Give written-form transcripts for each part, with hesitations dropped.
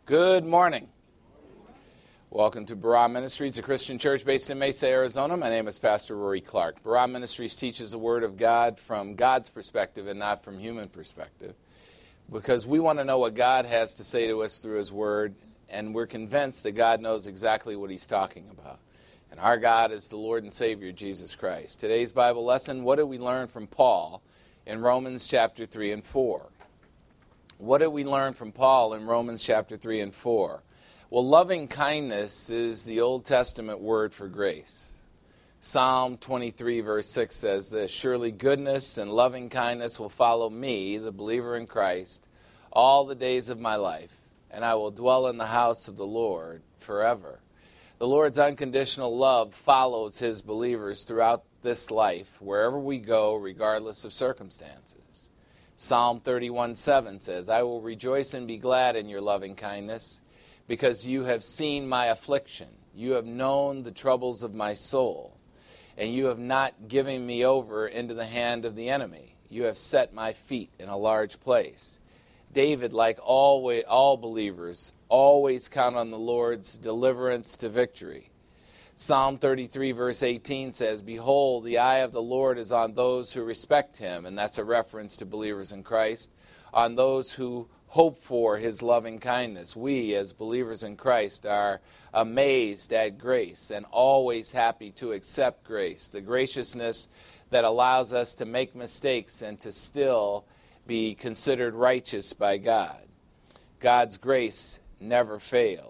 Good morning. Welcome to Barah Ministries, a Christian church based in Mesa, Arizona. My name is Pastor Rory Clark. Barah Ministries teaches the Word of God from God's perspective and not from human perspective, because we want to know what God has to say to us through His Word, and we're convinced that God knows exactly what He's talking about. And our God is the Lord and Savior, Jesus Christ. Today's Bible lesson, what did we learn from Paul in Romans chapter 3 and 4? What did we learn from Paul in Romans chapter 3 and 4? Well, loving kindness is the Old Testament word for grace. Psalm 23 verse 6 says this, "Surely goodness and loving kindness will follow me, the believer in Christ, all the days of my life, and I will dwell in the house of the Lord forever." The Lord's unconditional love follows His believers throughout this life, wherever we go, regardless of circumstances. Psalm 31:7 says, "I will rejoice and be glad in your loving kindness, because you have seen my affliction. You have known the troubles of my soul, and you have not given me over into the hand of the enemy. You have set my feet in a large place." David, like all believers, always count on the Lord's deliverance to victory. Psalm 33 verse 18 says, "Behold, the eye of the Lord is on those who respect Him," and that's a reference to believers in Christ, "on those who hope for His loving kindness." We, as believers in Christ, are amazed at grace and always happy to accept grace, the graciousness that allows us to make mistakes and to still be considered righteous by God. God's grace never fails.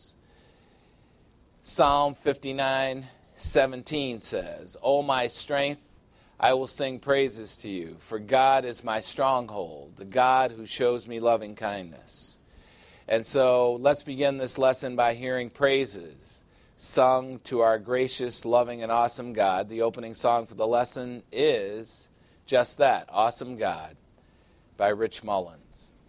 Psalm 59:17 says, "O my strength, I will sing praises to you, for God is my stronghold, the God who shows me loving kindness." And so let's begin this lesson by hearing praises sung to our gracious, loving, and awesome God. The opening song for the lesson is just that, "Awesome God," by Rich Mullins.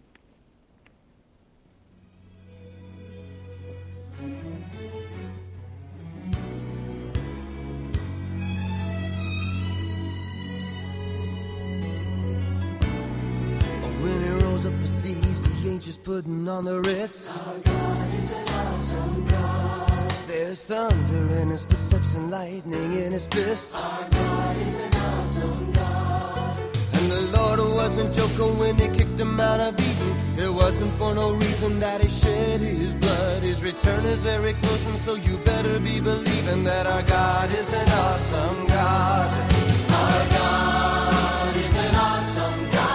When he rolls up his sleeves, he ain't just putting on the Ritz. Our God is an awesome God. There's thunder in his footsteps and lightning in his fists. Our God is an awesome God. And the Lord wasn't joking when he kicked him out of Eden. It wasn't for no reason that he shed his blood. His return is very close, and so you better be believing that our God is an awesome God. Our God is an awesome God.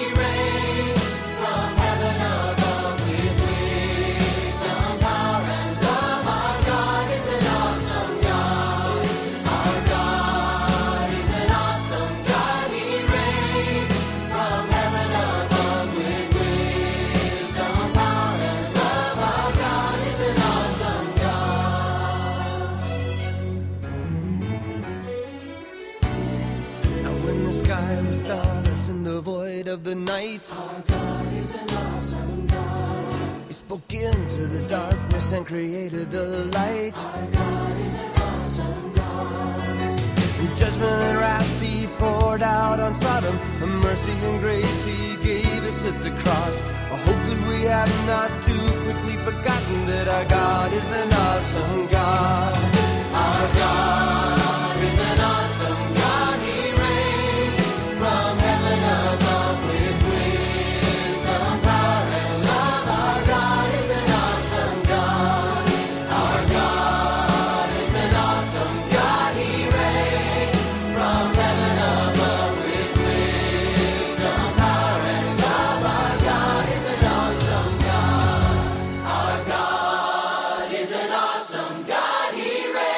Void of the night. Our God is an awesome God. He spoke into the darkness and created the light. Our God is an awesome God. And judgment and wrath He poured out on Sodom. And mercy and grace He gave us at the cross. I hope that we have not too quickly forgotten that our God is an awesome God. Our God is an awesome God. He reigns from heaven above with wisdom, power, and love. Our God is an awesome God. Our God is an awesome God. He reigns from heaven above with wisdom, power, and love. Our God is an awesome God. Our God is an awesome God. He reigns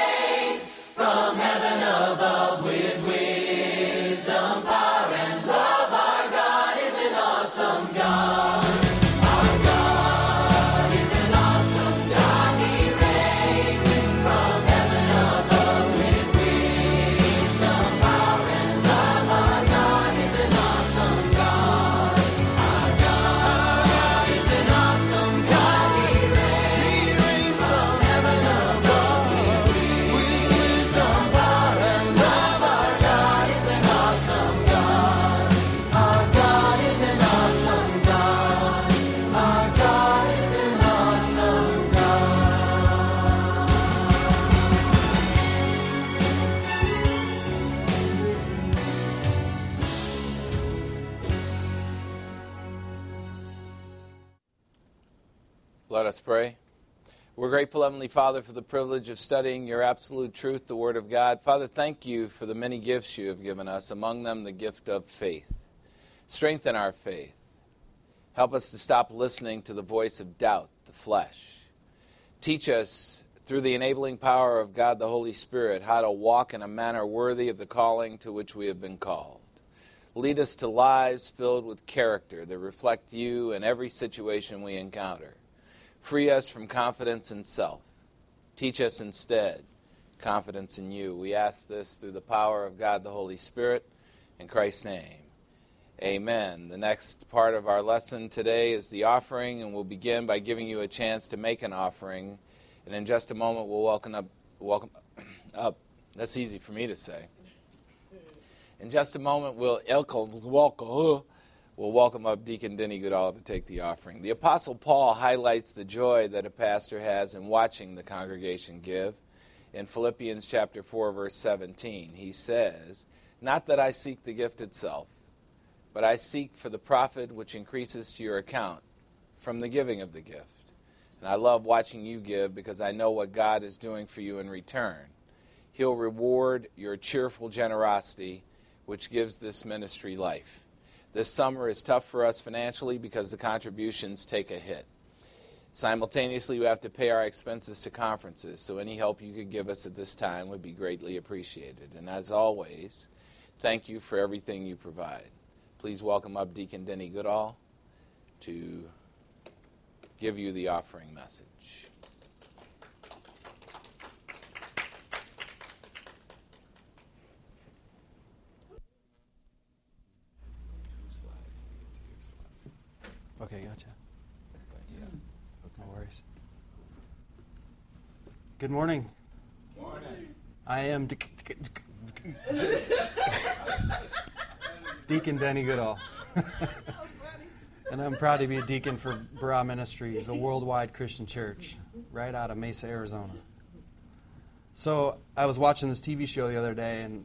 Let us pray. We're grateful, Heavenly Father, for the privilege of studying your absolute truth, the Word of God. Father, thank you for the many gifts you have given us, among them the gift of faith. Strengthen our faith. Help us to stop listening to the voice of doubt, the flesh. Teach us, through the enabling power of God the Holy Spirit, how to walk in a manner worthy of the calling to which we have been called. Lead us to lives filled with character that reflect you in every situation we encounter. Free us from confidence in self. Teach us instead confidence in you. We ask this through the power of God the Holy Spirit, in Christ's name. Amen. The next part of our lesson today is the offering, and we'll begin by giving you a chance to make an offering. And in just a moment, we'll welcome up. That's easy for me to say. In just a moment, we'll welcome up Deacon Denny Goodall to take the offering. The Apostle Paul highlights the joy that a pastor has in watching the congregation give. In Philippians chapter 4, verse 17, he says, "Not that I seek the gift itself, but I seek for the profit which increases to your account from the giving of the gift." And I love watching you give because I know what God is doing for you in return. He'll reward your cheerful generosity, which gives this ministry life. This summer is tough for us financially because the contributions take a hit. Simultaneously, we have to pay our expenses to conferences, so any help you could give us at this time would be greatly appreciated. And as always, thank you for everything you provide. Please welcome up Deacon Denny Goodall to give you the offering message. Okay, gotcha. No worries. Good morning. Morning. I am Deacon Denny Goodall. And I'm proud to be a deacon for Barah Ministries, a worldwide Christian church right out of Mesa, Arizona. So I was watching this TV show the other day, and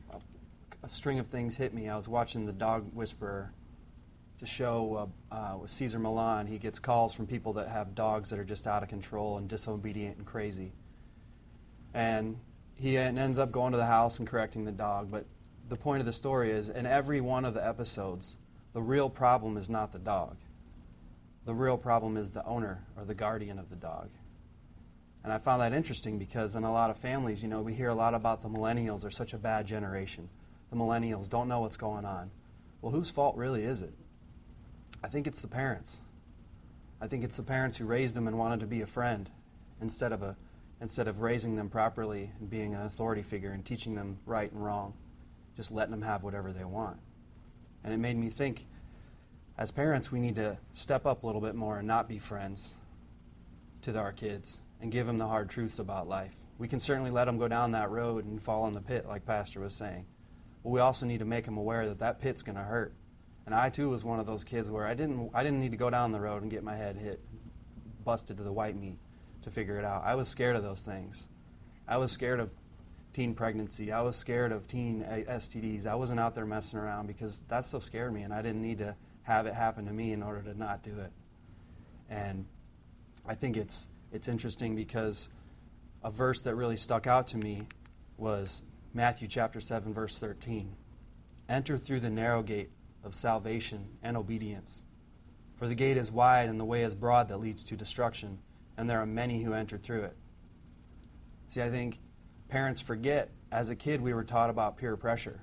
a string of things hit me. I was watching The Dog Whisperer. It's a show with Cesar Millan. He gets calls from people that have dogs that are just out of control and disobedient and crazy. And he ends up going to the house and correcting the dog. But the point of the story is, in every one of the episodes, the real problem is not the dog. The real problem is the owner or the guardian of the dog. And I found that interesting because in a lot of families, you know, we hear a lot about the millennials are such a bad generation. The millennials don't know what's going on. Well, whose fault really is it? I think it's the parents. I think it's the parents who raised them and wanted to be a friend instead of raising them properly and being an authority figure and teaching them right and wrong, just letting them have whatever they want. And it made me think, as parents, we need to step up a little bit more and not be friends to our kids and give them the hard truths about life. We can certainly let them go down that road and fall in the pit, like Pastor was saying. But we also need to make them aware that that pit's going to hurt. And I, too, was one of those kids where I didn't need to go down the road and get my head hit, busted to the white meat to figure it out. I was scared of those things. I was scared of teen pregnancy. I was scared of teen STDs. I wasn't out there messing around because that stuff scared me, and I didn't need to have it happen to me in order to not do it. And I think it's interesting because a verse that really stuck out to me was Matthew chapter 7, verse 13. Enter through the narrow gate of salvation and obedience. For the gate is wide and the way is broad that leads to destruction, and there are many who enter through it. See, I think parents forget, as a kid we were taught about peer pressure.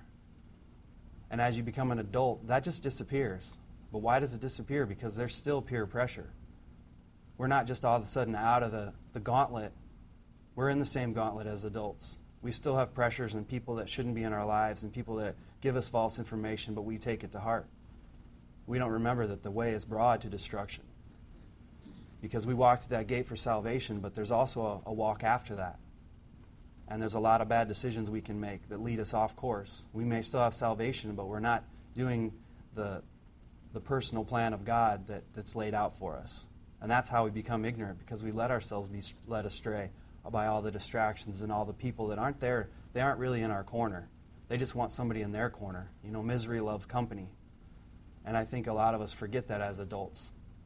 And as you become an adult, that just disappears. But why does it disappear? Because there's still peer pressure. We're not just all of a sudden out of the gauntlet. We're in the same gauntlet as adults. We still have pressures and people that shouldn't be in our lives and people that give us false information, but we take it to heart. We don't remember that the way is broad to destruction. Because we walk to that gate for salvation, but there's also a walk after that. And there's a lot of bad decisions we can make that lead us off course. We may still have salvation, but we're not doing the personal plan of God that's laid out for us. And that's how we become ignorant, because we let ourselves be led astray by all the distractions and all the people that aren't there. They aren't really in our corner. They just want somebody in their corner. You know, misery loves company. And I think a lot of us forget that as adults.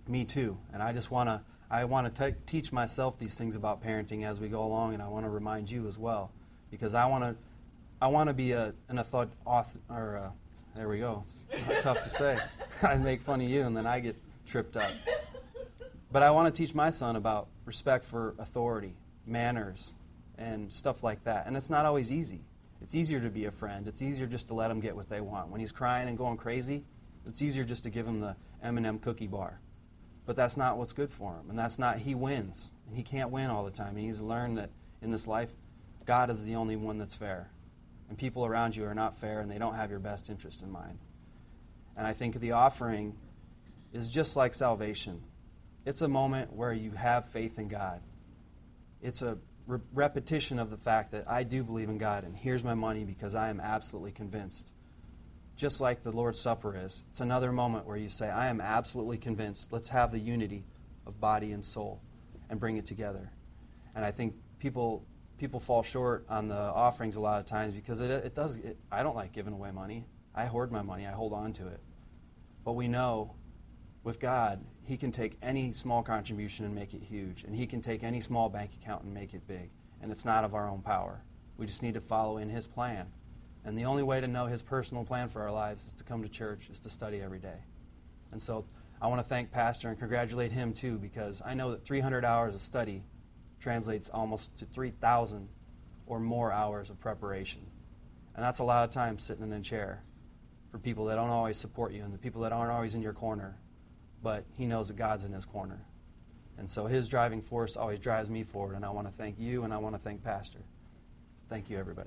Me too. And I just want to teach myself these things about parenting as we go along, and I want to remind you as well, because I want to be an author. There we go. It's tough to say. I make fun of you, and then I get tripped up. But I want to teach my son about respect for authority, manners, and stuff like that. And it's not always easy. It's easier to be a friend. It's easier just to let him get what they want. When he's crying and going crazy, it's easier just to give him the M&M cookie bar. But that's not what's good for him. And that's not, he wins. And he can't win all the time. And he's learned that in this life, God is the only one that's fair. And people around you are not fair, and they don't have your best interest in mind. And I think the offering is just like salvation. It's a moment where you have faith in God. It's a repetition of the fact that I do believe in God, and here's my money because I am absolutely convinced. Just like the Lord's Supper is. It's another moment where you say, I am absolutely convinced. Let's have the unity of body and soul and bring it together. And I think people fall short on the offerings a lot of times because I don't like giving away money. I hoard my money. I hold on to it. But we know with God, He can take any small contribution and make it huge. And He can take any small bank account and make it big. And it's not of our own power. We just need to follow in His plan. And the only way to know His personal plan for our lives is to come to church, is to study every day. And so I want to thank Pastor and congratulate him too, because I know that 300 hours of study translates almost to 3,000 or more hours of preparation. And that's a lot of time sitting in a chair for people that don't always support you and the people that aren't always in your corner. But he knows that God's in his corner. And so his driving force always drives me forward, and I want to thank you, and I want to thank Pastor. Thank you, everybody.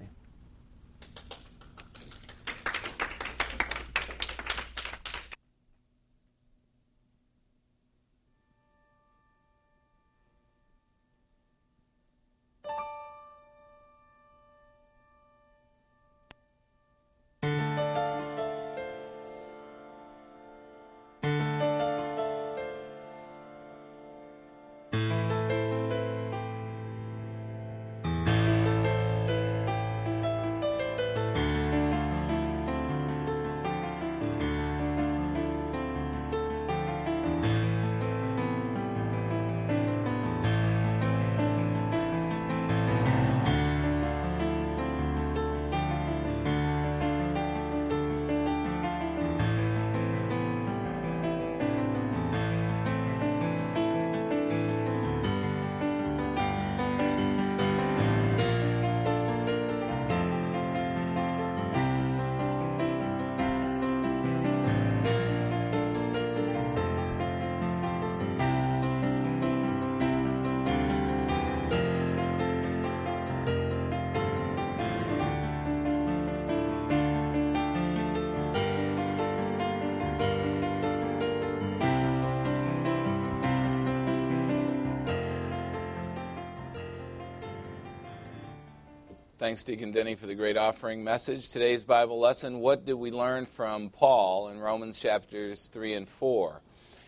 Thanks, Deacon Denny, for the great offering message. Today's Bible lesson, what did we learn from Paul in Romans chapters 3 and 4?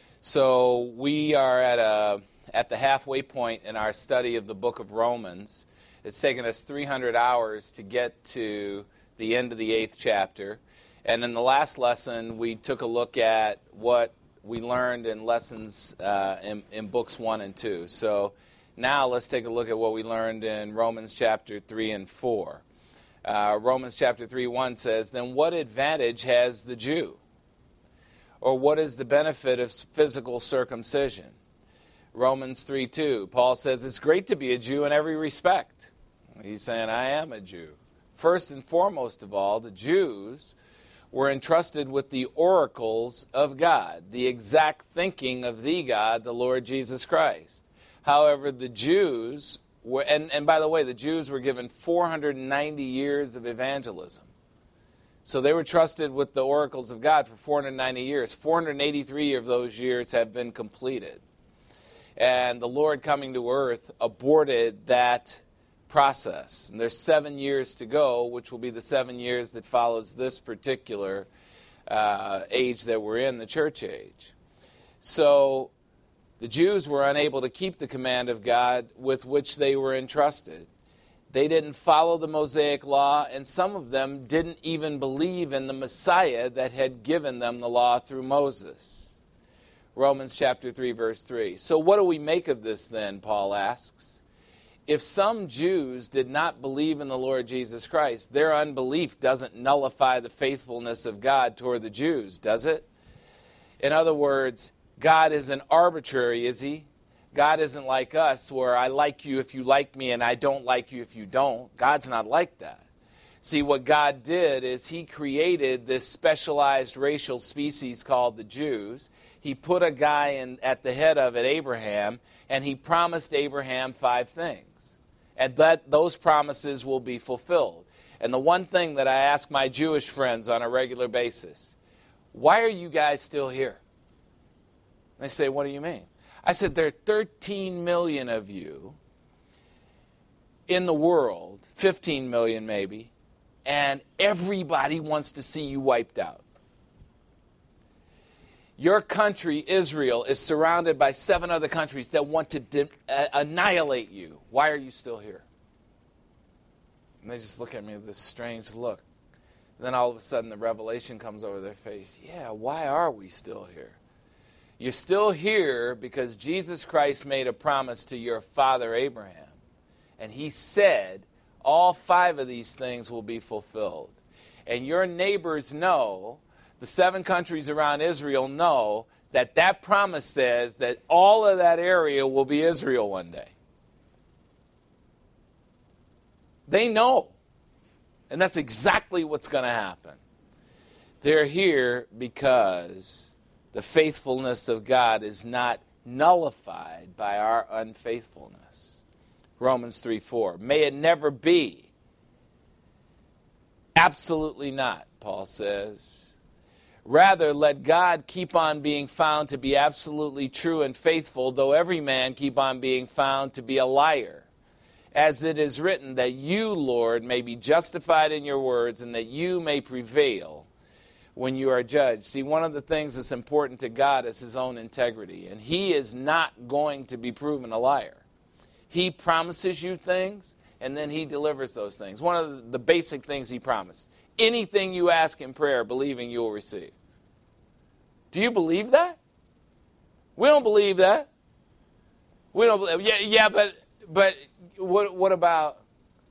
So we are at the halfway point in our study of the book of Romans. It's taken us 300 hours to get to the end of the 8th chapter. And in the last lesson, we took a look at what we learned in lessons in books 1 and 2. So now let's take a look at what we learned in Romans chapter 3 and 4. Romans chapter 3:1 says, "Then what advantage has the Jew? Or what is the benefit of physical circumcision?" Romans 3:2, Paul says, "It's great to be a Jew in every respect." He's saying, I am a Jew. First and foremost of all, the Jews were entrusted with the oracles of God, the exact thinking of the God, the Lord Jesus Christ. However, the Jews were, and by the way, the Jews were given 490 years of evangelism. So they were trusted with the oracles of God for 490 years. 483 of those years have been completed. And the Lord coming to earth aborted that process. And there's 7 years to go, which will be the 7 years that follows this particular age that we're in, the church age. So the Jews were unable to keep the command of God with which they were entrusted. They didn't follow the Mosaic law, and some of them didn't even believe in the Messiah that had given them the law through Moses. Romans chapter 3, verse 3. So what do we make of this then, Paul asks? If some Jews did not believe in the Lord Jesus Christ, their unbelief doesn't nullify the faithfulness of God toward the Jews, does it? In other words, God isn't arbitrary, is he? God isn't like us, where I like you if you like me and I don't like you if you don't. God's not like that. See, what God did is he created this specialized racial species called the Jews. He put a guy at the head of it, Abraham, and he promised Abraham 5 things. And that those promises will be fulfilled. And the one thing that I ask my Jewish friends on a regular basis, why are you guys still here? And they say, what do you mean? I said, there are 13 million of you in the world, 15 million maybe, and everybody wants to see you wiped out. Your country, Israel, is surrounded by 7 other countries that want to annihilate you. Why are you still here? And they just look at me with this strange look. And then all of a sudden the revelation comes over their face. Yeah, why are we still here? You're still here because Jesus Christ made a promise to your father Abraham. And he said all 5 of these things will be fulfilled. And your neighbors know, the 7 countries around Israel know that that promise says that all of that area will be Israel one day. They know. And that's exactly what's going to happen. They're here because the faithfulness of God is not nullified by our unfaithfulness. Romans 3:4. May it never be. Absolutely not, Paul says. Rather, let God keep on being found to be absolutely true and faithful, though every man keep on being found to be a liar. As it is written, that you, Lord, may be justified in your words, and that you may prevail when you are judged. See, one of the things that's important to God is his own integrity, and he is not going to be proven a liar. He promises you things, and then he delivers those things. One of the basic things he promised, anything you ask in prayer, believing you will receive. Do you believe that? We don't believe that. We don't believe. Yeah, but what about?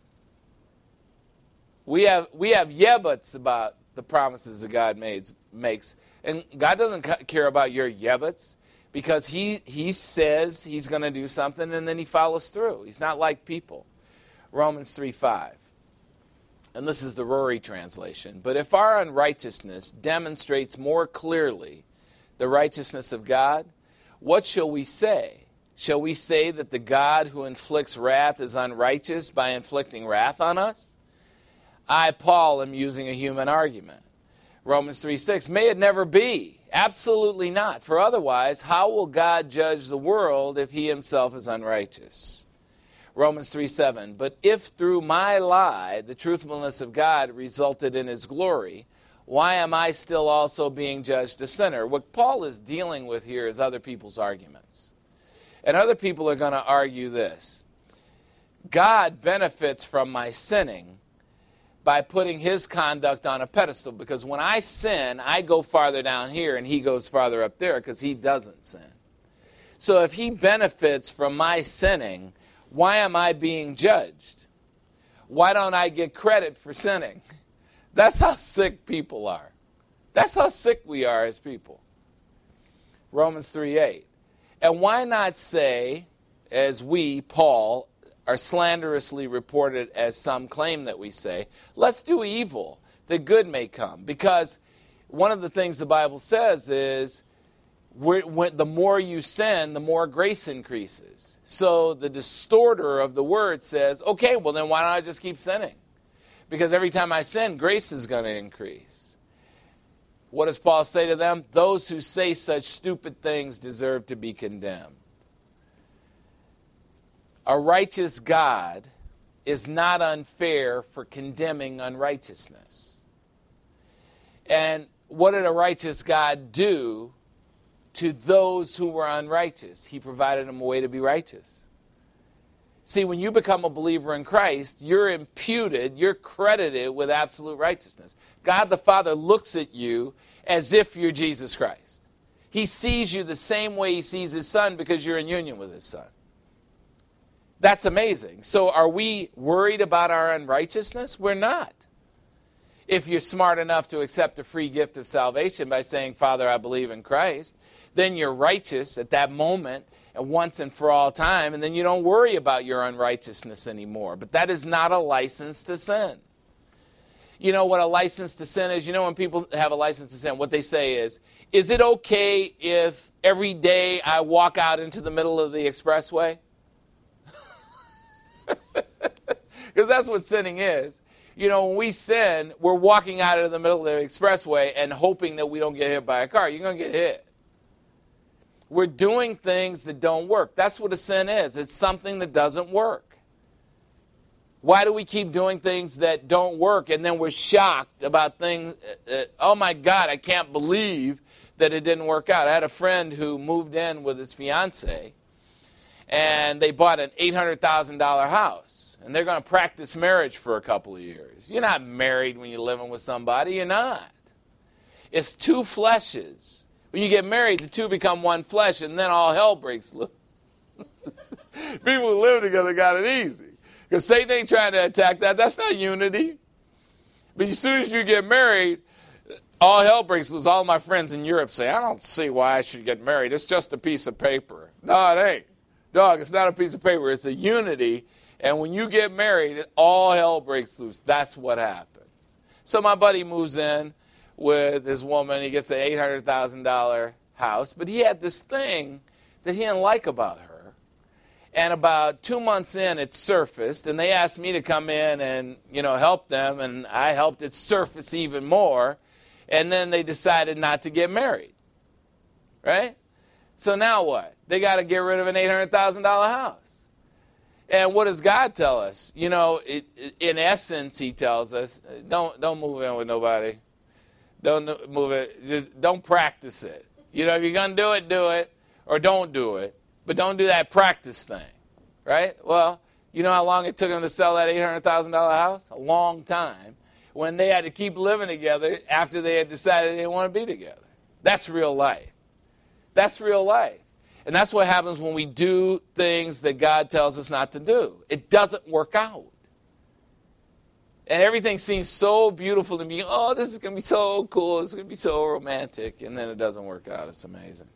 We have yeah buts about the promises that God makes, and God doesn't care about your yeah buts because he says he's going to do something and then he follows through. He's not like people. Romans 3:5. And this is the Rory translation. But if our unrighteousness demonstrates more clearly the righteousness of God, what shall we say? Shall we say that the God who inflicts wrath is unrighteous by inflicting wrath on us? I, Paul, am using a human argument. Romans 3:6. May it never be. Absolutely not. For otherwise, how will God judge the world if he himself is unrighteous? Romans 3:7, but if through my lie the truthfulness of God resulted in his glory, why am I still also being judged a sinner? What Paul is dealing with here is other people's arguments. And other people are going to argue this. God benefits from my sinning by putting his conduct on a pedestal, because when I sin, I go farther down here and he goes farther up there because he doesn't sin. So if he benefits from my sinning, why am I being judged? Why don't I get credit for sinning? That's how sick people are. That's how sick we are as people. Romans 3:8. And why not say, as we, Paul, are slanderously reported as some claim that we say, let's do evil, that good may come. Because one of the things the Bible says is, the more you sin, the more grace increases. So the distorter of the word says, okay, well then why don't I just keep sinning? Because every time I sin, grace is going to increase. What does Paul say to them? Those who say such stupid things deserve to be condemned. A righteous God is not unfair for condemning unrighteousness. And what did a righteous God do to those who were unrighteous? He provided them a way to be righteous. See, when you become a believer in Christ, you're imputed, you're credited with absolute righteousness. God the Father looks at you as if you're Jesus Christ. He sees you the same way he sees his son because you're in union with his son. That's amazing. So are we worried about our unrighteousness? We're not. If you're smart enough to accept the free gift of salvation by saying, Father, I believe in Christ, then you're righteous at that moment and once and for all time, and then you don't worry about your unrighteousness anymore. But that is not a license to sin. You know what a license to sin is? You know when people have a license to sin, what they say is it okay if every day I walk out into the middle of the expressway? Because that's what sinning is. You know, when we sin, we're walking out of the middle of the expressway and hoping that we don't get hit by a car. You're going to get hit. We're doing things that don't work. That's what a sin is. It's something that doesn't work. Why do we keep doing things that don't work and then we're shocked about things? Oh my God, I can't believe that it didn't work out. I had a friend who moved in with his fiance and they bought an $800,000 house and they're going to practice marriage for a couple of years. You're not married when you're living with somebody. You're not. It's two fleshes. When you get married, the two become one flesh and then all hell breaks loose. People who live together got it easy. Because Satan ain't trying to attack that. That's not unity. But as soon as you get married, all hell breaks loose. All my friends in Europe say, I don't see why I should get married. It's just a piece of paper. No, it ain't. Dog, it's not a piece of paper. It's a unity. And when you get married, all hell breaks loose. That's what happens. So my buddy moves in with his woman. He gets an $800,000 house. But he had this thing that he didn't like about her. And about 2 months in, it surfaced. And they asked me to come in and, help them. And I helped it surface even more. And then they decided not to get married. Right? So now what? They got to get rid of an $800,000 house. And what does God tell us? In essence, he tells us, don't move in with nobody. Don't move it. Just don't practice it. If you're going to do it, or don't do it. But don't do that practice thing, right? Well, you know how long it took them to sell that $800,000 house? A long time. When they had to keep living together after they had decided they didn't want to be together. That's real life. That's real life. And that's what happens when we do things that God tells us not to do. It doesn't work out. And everything seems so beautiful to me. Oh, this is going to be so cool. It's going to be so romantic. And then it doesn't work out. It's amazing.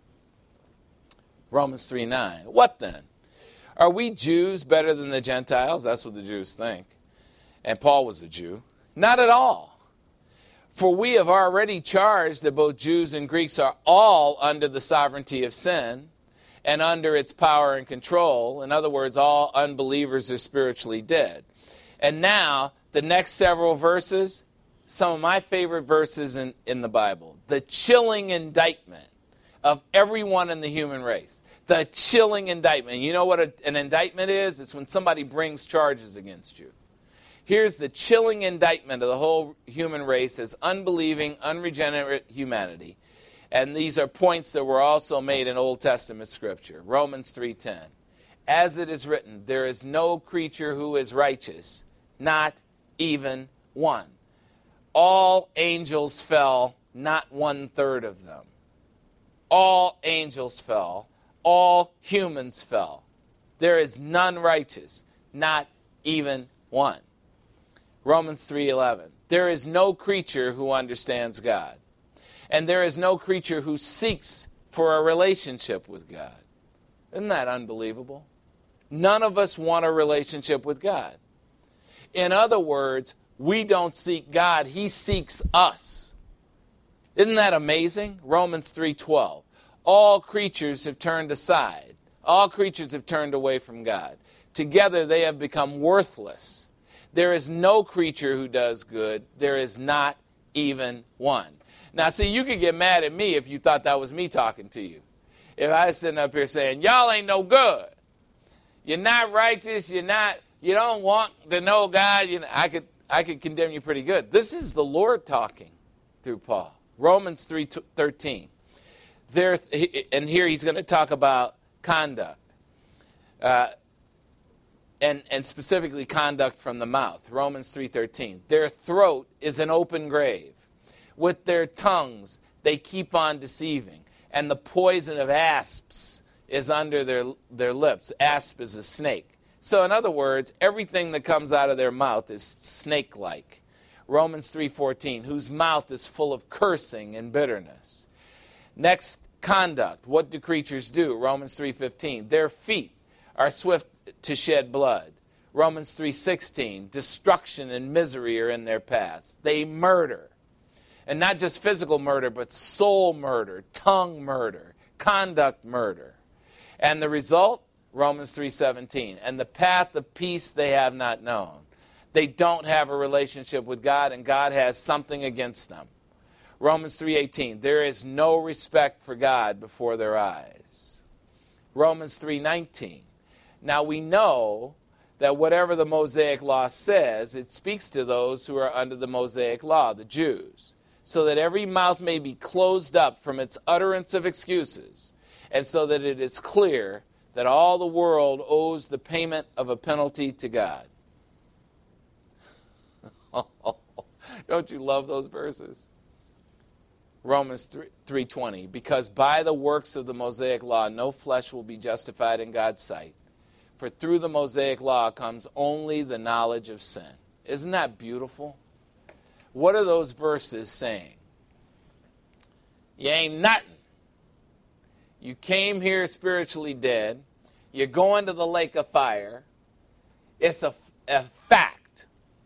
Romans 3:9. What then? Are we Jews better than the Gentiles? That's what the Jews think. And Paul was a Jew. Not at all. For we have already charged that both Jews and Greeks are all under the sovereignty of sin and under its power and control. In other words, all unbelievers are spiritually dead. And now, the next several verses, some of my favorite verses in the Bible. The chilling indictment of everyone in the human race. The chilling indictment. You know what an indictment is? It's when somebody brings charges against you. Here's the chilling indictment of the whole human race as unbelieving, unregenerate humanity. And these are points that were also made in Old Testament Scripture. Romans 3:10. As it is written, there is no creature who is righteous, not even one. All angels fell, not 1/3 of them. All angels fell. All humans fell. There is none righteous, not even one. Romans 3:11. There is no creature who understands God. And there is no creature who seeks for a relationship with God. Isn't that unbelievable? None of us want a relationship with God. In other words, we don't seek God. He seeks us. Isn't that amazing? Romans 3:12. All creatures have turned aside. All creatures have turned away from God. Together they have become worthless. There is no creature who does good. There is not even one. Now, see, you could get mad at me if you thought that was me talking to you. If I was sitting up here saying, y'all ain't no good. You're not righteous. You don't want to know God. I could condemn you pretty good. This is the Lord talking through Paul. Romans 3:13. And here he's going to talk about conduct, and specifically conduct from the mouth. Romans 3:13. Their throat is an open grave. With their tongues they keep on deceiving. and the poison of asps is under their lips. Asp is a snake. So in other words, everything that comes out of their mouth is snake-like. Romans 3:14, whose mouth is full of cursing and bitterness. Next, conduct. What do creatures do? Romans 3:15, their feet are swift to shed blood. Romans 3:16, destruction and misery are in their paths. They murder. And not just physical murder, but soul murder, tongue murder, conduct murder. And the result? Romans 3:17, and the path of peace they have not known. They don't have a relationship with God, and God has something against them. Romans 3:18, there is no respect for God before their eyes. Romans 3:19, now we know that whatever the Mosaic law says, it speaks to those who are under the Mosaic law, the Jews, so that every mouth may be closed up from its utterance of excuses, and so that it is clear that all the world owes the payment of a penalty to God. Don't you love those verses? Romans 3:20, because by the works of the Mosaic law, no flesh will be justified in God's sight. For through the Mosaic law comes only the knowledge of sin. Isn't that beautiful? What are those verses saying? You ain't nothing. You came here spiritually dead. You're going to the lake of fire. It's a fact.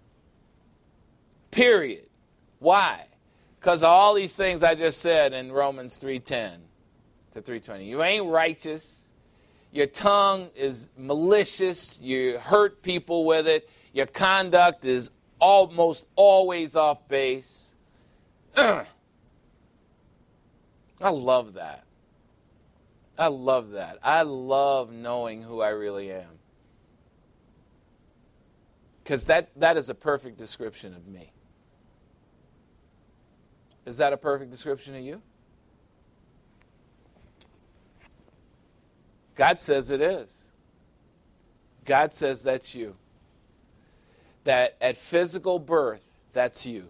Period. Why? Because of all these things I just said in Romans 3:10 to 3:20. You ain't righteous. Your tongue is malicious. You hurt people with it. Your conduct is almost always off base. I love that. I love that. I love knowing who I really am. Because that is a perfect description of me. Is that a perfect description of you? God says it is. God says that's you. That at physical birth, that's you.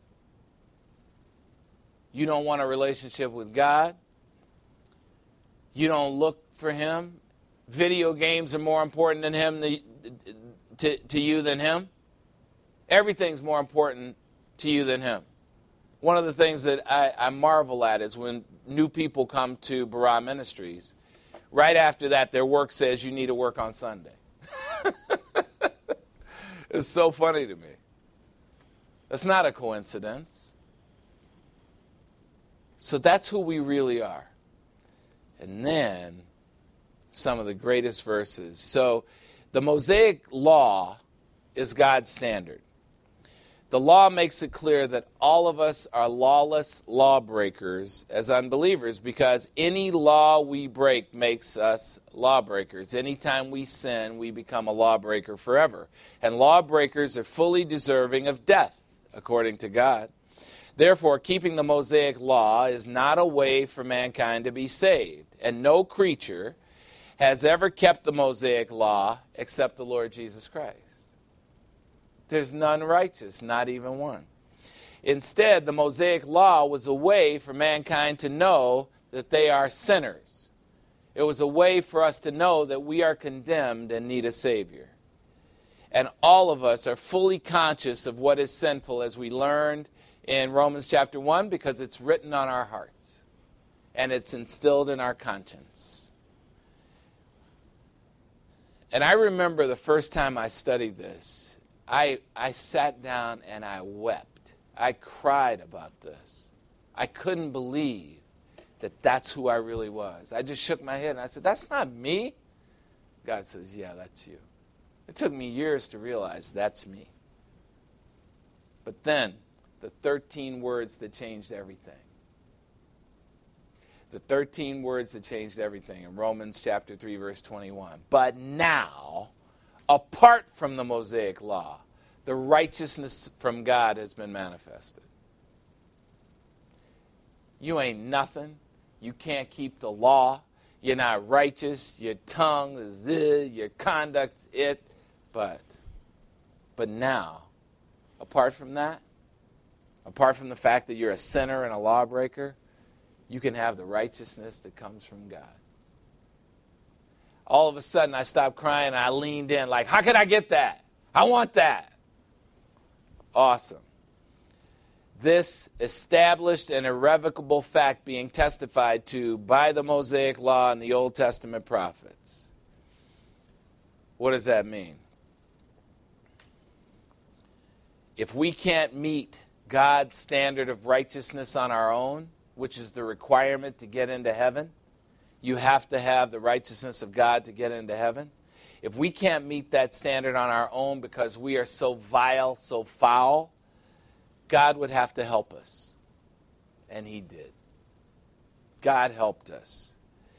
You don't want a relationship with God. You don't look for Him. Video games are more important than Him to you than Him. Everything's more important to you than Him. One of the things that I marvel at is when new people come to Barah Ministries, right after that their work says you need to work on Sunday. It's so funny to me. That's not a coincidence. So that's who we really are. And then some of the greatest verses. So the Mosaic law is God's standard. The law makes it clear that all of us are lawless lawbreakers as unbelievers because any law we break makes us lawbreakers. Anytime we sin, we become a lawbreaker forever. And lawbreakers are fully deserving of death, according to God. Therefore, keeping the Mosaic law is not a way for mankind to be saved. And no creature has ever kept the Mosaic law except the Lord Jesus Christ. There's none righteous, not even one. Instead, the Mosaic law was a way for mankind to know that they are sinners. It was a way for us to know that we are condemned and need a Savior. And all of us are fully conscious of what is sinful, as we learned in Romans chapter 1, because it's written on our hearts and it's instilled in our conscience. And I remember the first time I studied this, I sat down and I wept. I cried about this. I couldn't believe that that's who I really was. I just shook my head and I said, that's not me. God says, yeah, that's you. It took me years to realize that's me. But then, the 13 words that changed everything. The 13 words that changed everything in Romans chapter 3, verse 21. But now, apart from the Mosaic law, the righteousness from God has been manifested. You ain't nothing. You can't keep the law. You're not righteous. Your tongue is this, your conduct's it. But now, apart from that, apart from the fact that you're a sinner and a lawbreaker, you can have the righteousness that comes from God. All of a sudden, I stopped crying and I leaned in like, how can I get that? I want that. Awesome. This established and irrevocable fact being testified to by the Mosaic Law and the Old Testament prophets. What does that mean? If we can't meet God's standard of righteousness on our own, which is the requirement to get into heaven, you have to have the righteousness of God to get into heaven. If we can't meet that standard on our own because we are so vile, so foul, God would have to help us. And he did. God helped us.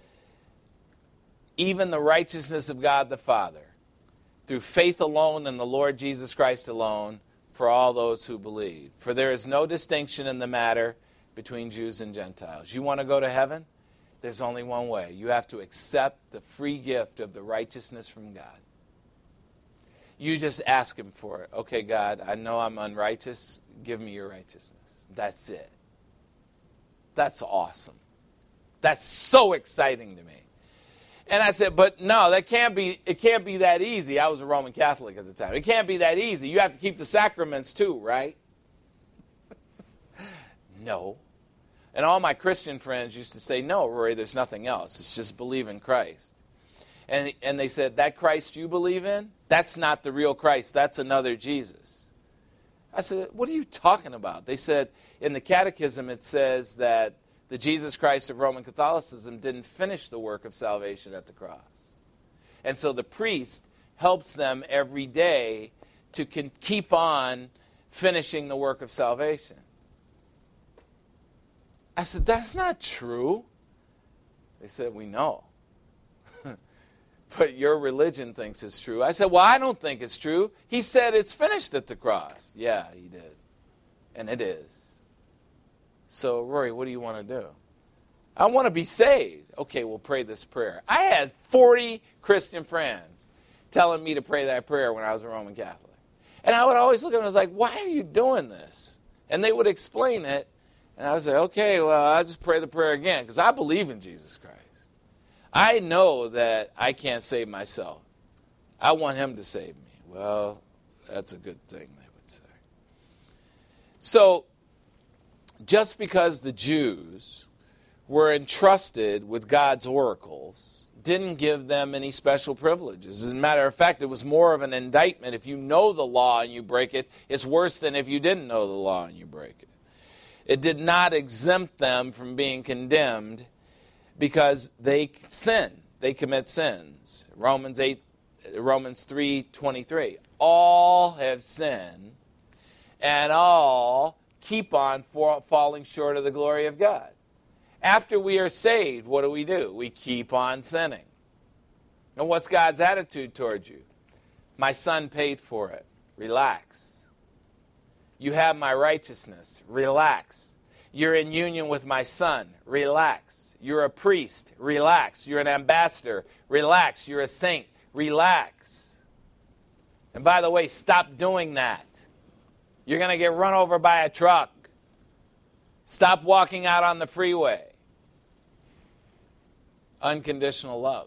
Even the righteousness of God the Father, through faith alone in the Lord Jesus Christ alone, for all those who believe. For there is no distinction in the matter between Jews and Gentiles. You want to go to heaven? There's only one way. You have to accept the free gift of the righteousness from God. You just ask him for it. Okay, God, I know I'm unrighteous. Give me your righteousness. That's it. That's awesome. That's so exciting to me. And I said, but no, it can't be that easy. I was a Roman Catholic at the time. It can't be that easy. You have to keep the sacraments too, right? No. And all my Christian friends used to say, no, Rory, there's nothing else. It's just believe in Christ. And they said, that Christ you believe in, that's not the real Christ. That's another Jesus. I said, what are you talking about? They said, in the Catechism it says that the Jesus Christ of Roman Catholicism didn't finish the work of salvation at the cross. And so the priest helps them every day to keep on finishing the work of salvation. I said, that's not true. They said, we know. But your religion thinks it's true. I said, well, I don't think it's true. He said it's finished at the cross. Yeah, he did. And it is. So, Rory, what do you want to do? I want to be saved. Okay, we'll pray this prayer. I had 40 Christian friends telling me to pray that prayer when I was a Roman Catholic. And I would always look at them and I was like, why are you doing this? And they would explain it. And I would say, okay, well, I'll just pray the prayer again because I believe in Jesus Christ. I know that I can't save myself. I want him to save me. Well, that's a good thing, they would say. So, just because the Jews were entrusted with God's oracles didn't give them any special privileges. As a matter of fact, it was more of an indictment. If you know the law and you break it, it's worse than if you didn't know the law and you break it. It did not exempt them from being condemned because they sin. They commit sins. Romans 3:23. All have sinned and all keep on falling short of the glory of God. After we are saved, what do? We keep on sinning. And what's God's attitude towards you? My son paid for it. Relax. You have my righteousness. Relax. You're in union with my son. Relax. You're a priest. Relax. You're an ambassador. Relax. You're a saint. Relax. And by the way, stop doing that. You're going to get run over by a truck. Stop walking out on the freeway. Unconditional love.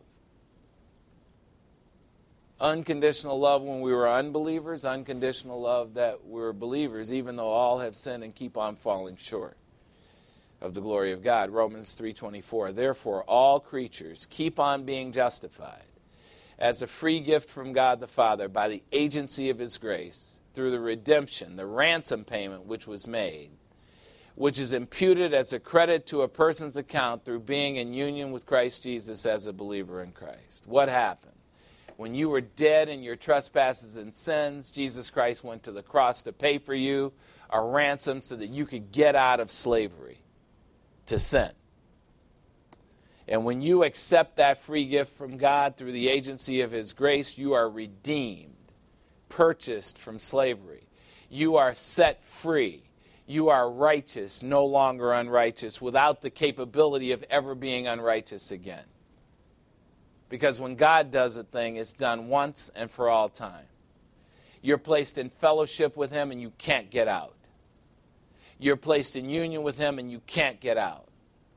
Unconditional love when we were unbelievers. Unconditional love that we're believers, even though all have sinned and keep on falling short of the glory of God. Romans 3:24. Therefore, all creatures keep on being justified as a free gift from God the Father by the agency of his grace through the redemption, the ransom payment which was made, which is imputed as a credit to a person's account through being in union with Christ Jesus as a believer in Christ. What happened? When you were dead in your trespasses and sins, Jesus Christ went to the cross to pay for you a ransom so that you could get out of slavery to sin. And when you accept that free gift from God through the agency of his grace, you are redeemed, purchased from slavery. You are set free. You are righteous, no longer unrighteous, without the capability of ever being unrighteous again. Because when God does a thing, it's done once and for all time. You're placed in fellowship with him and you can't get out. You're placed in union with him and you can't get out.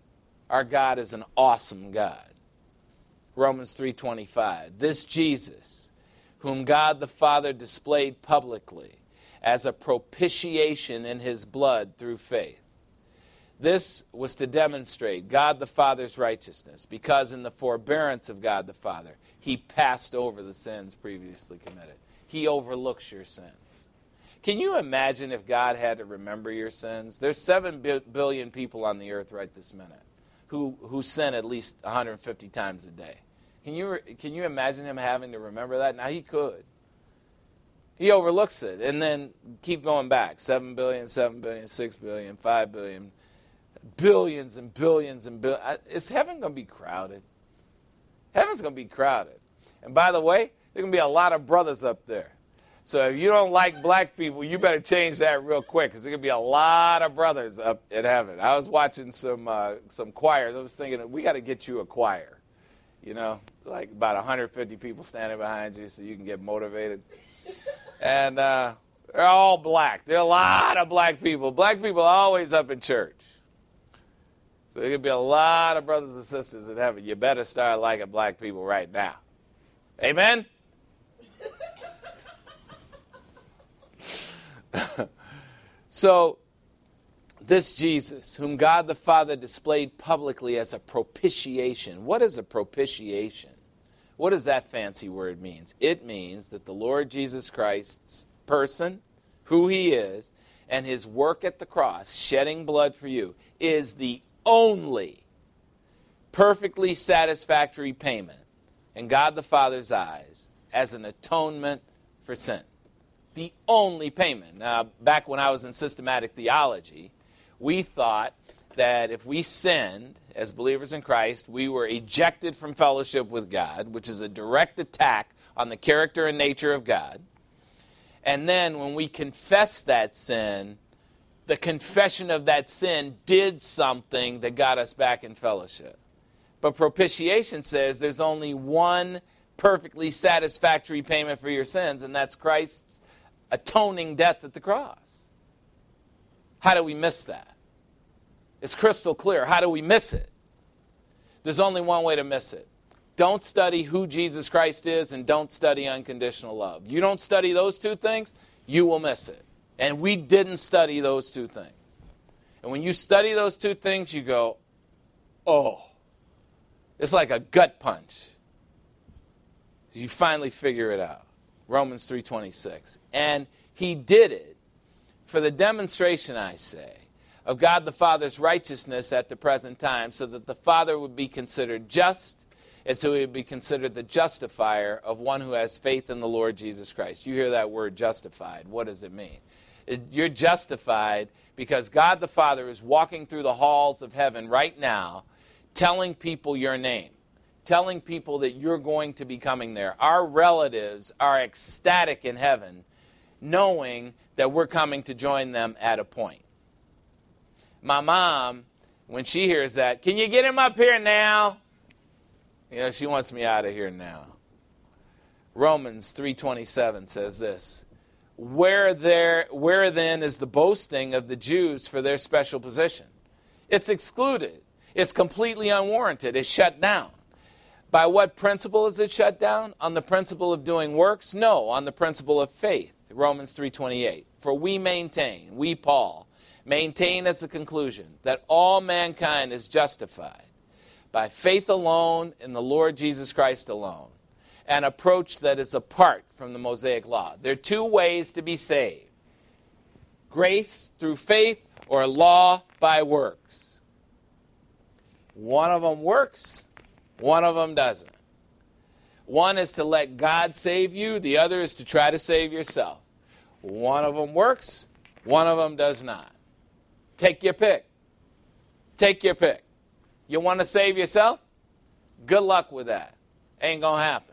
Our God is an awesome God. Romans 3:25. This Jesus, whom God the Father displayed publicly as a propitiation in his blood through faith. This was to demonstrate God the Father's righteousness, because in the forbearance of God the Father, he passed over the sins previously committed. He overlooks your sins. Can you imagine if God had to remember your sins? There's 7 billion people on the earth right this minute who sin at least 150 times a day. Can you imagine him having to remember that? Now, he could. He overlooks it, and then keep going back. 7 billion, 7 billion, 6 billion, 5 billion, billions and billions and billions. Is heaven going to be crowded? Heaven's going to be crowded. And by the way, there's going to be a lot of brothers up there. So if you don't like black people, you better change that real quick, because there's going to be a lot of brothers up in heaven. I was watching some choirs. I was thinking, we got to get you a choir. You know, like about 150 people standing behind you so you can get motivated. And they're all black. There are a lot of black people. Black people are always up in church. So there could be a lot of brothers and sisters in heaven. You better start liking black people right now. Amen? So, this Jesus, whom God the Father displayed publicly as a propitiation. What is a propitiation? What does that fancy word mean? It means that the Lord Jesus Christ's person, who he is, and his work at the cross, shedding blood for you, is the only perfectly satisfactory payment in God the Father's eyes as an atonement for sin. The only payment. Now, back when I was in systematic theology, we thought that if we sinned as believers in Christ, we were ejected from fellowship with God, which is a direct attack on the character and nature of God. And then when we confess that sin, the confession of that sin did something that got us back in fellowship. But propitiation says there's only one perfectly satisfactory payment for your sins, and that's Christ's atoning death at the cross. How do we miss that? It's crystal clear. How do we miss it? There's only one way to miss it. Don't study who Jesus Christ is, and don't study unconditional love. You don't study those two things, you will miss it. And we didn't study those two things. And when you study those two things, you go, oh. It's like a gut punch. You finally figure it out. Romans 3:26. And he did it for the demonstration, I say, of God the Father's righteousness at the present time, so that the Father would be considered just, and so he would be considered the justifier of one who has faith in the Lord Jesus Christ. You hear that word justified. What does it mean? You're justified because God the Father is walking through the halls of heaven right now, telling people your name, telling people that you're going to be coming there. Our relatives are ecstatic in heaven, knowing that we're coming to join them at a point. My mom, when she hears that, can you get him up here now? You know, she wants me out of here now. Romans 3:27 says this. Where then is the boasting of the Jews for their special position? It's excluded. It's completely unwarranted. It's shut down. By what principle is it shut down? On the principle of doing works? No, on the principle of faith. Romans 3:28. For we, Paul, maintain as a conclusion that all mankind is justified by faith alone in the Lord Jesus Christ alone, an approach that is apart from the Mosaic law. There are two ways to be saved. Grace through faith, or law by works. One of them works, one of them doesn't. One is to let God save you, the other is to try to save yourself. One of them works, one of them does not. Take your pick. Take your pick. You want to save yourself? Good luck with that. Ain't going to happen.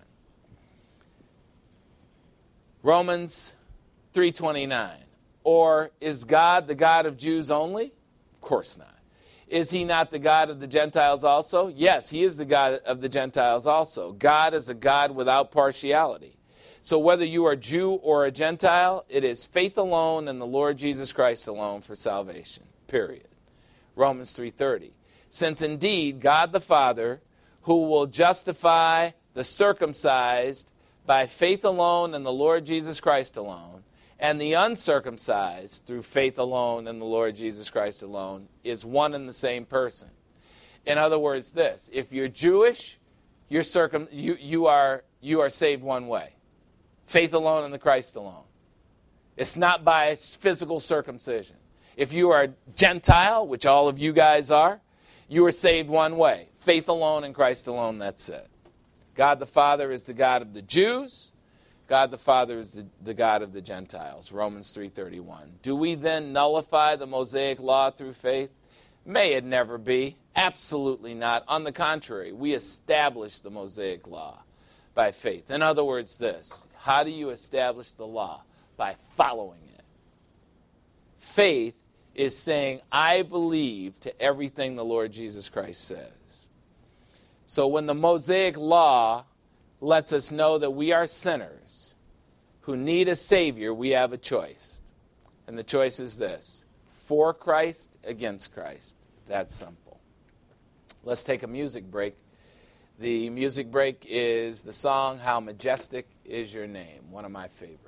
Romans 3:29. Or is God the God of Jews only? Of course not. Is he not the God of the Gentiles also? Yes, he is the God of the Gentiles also. God is a God without partiality. So whether you are Jew or a Gentile, it is faith alone in the Lord Jesus Christ alone for salvation. Period. Romans 3:30. since indeed God the Father, who will justify the circumcised by faith alone in the Lord Jesus Christ alone, and the uncircumcised through faith alone in the Lord Jesus Christ alone, is one and the same person. In other words, this: if you're Jewish, you are saved one way. Faith alone in the Christ alone. It's not by physical circumcision. If you are Gentile, which all of you guys are, you are saved one way. Faith alone in Christ alone, that's it. God the Father is the God of the Jews. God the Father is the God of the Gentiles. Romans 3:31. Do we then nullify the Mosaic law through faith? May it never be. Absolutely not. On the contrary, we establish the Mosaic law by faith. In other words, this: how do you establish the law? By following it. Faith is saying, I believe to everything the Lord Jesus Christ says. So when the Mosaic law lets us know that we are sinners who need a Savior, we have a choice. And the choice is this: for Christ, against Christ. That's simple. Let's take a music break. The music break is the song, How Majestic Is Your Name, one of my favorites.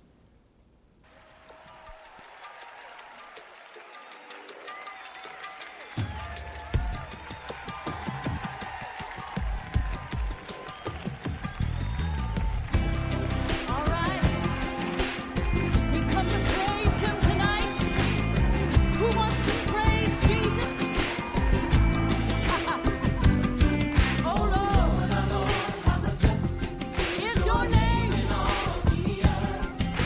All right. We've come to praise him tonight. Who wants to praise Jesus? Oh Lord, how majestic is your name in all the earth.